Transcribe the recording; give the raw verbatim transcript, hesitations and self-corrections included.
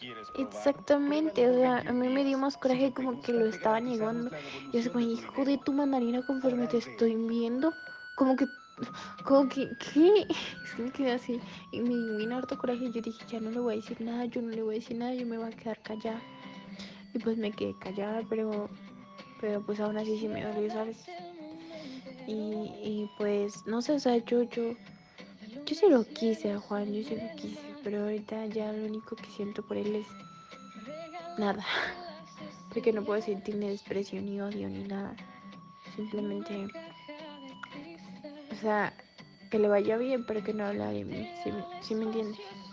Exactamente, o sea, a mí me dio más coraje como que lo estaba negando. Yo soy como, hijo de tu mandarina, conforme te estoy viendo. Como que, como que, ¿qué? Es que me quedé así. Y me dio bien harto coraje. Yo dije, ya no le voy a decir nada, yo no le voy a decir nada, yo me voy a quedar callada. Y pues me quedé callada, pero, pero pues aún así sí me dolió, ¿sabes? Y, y pues, no sé, o sea, yo, yo, yo sí lo quise a Juan, yo sí lo quise, pero ahorita ya lo único que siento por él es nada. Porque no puedo sentir ni desprecio, ni odio, ni nada. Simplemente, o sea, que le vaya bien, pero que no habla de mí, ¿sí, sí me entiendes?